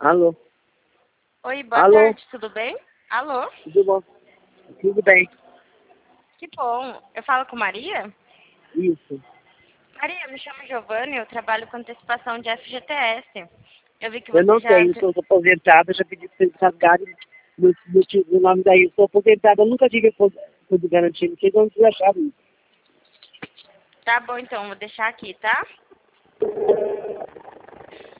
Alô? Oi, boa Alô? tarde, tudo bem? Alô? Tudo bom? Tudo bem. Que bom. Eu falo com Maria? Isso. Maria, me chamo Giovanni, eu trabalho com antecipação de FGTS. Eu vi que Eu você não já... tenho, sou aposentada, já pedi para vocês rasgarem no nome daí. Eu sou aposentada, eu nunca tive fundo garantido. Vocês não se acharam isso. Tá bom, então, vou deixar aqui, tá?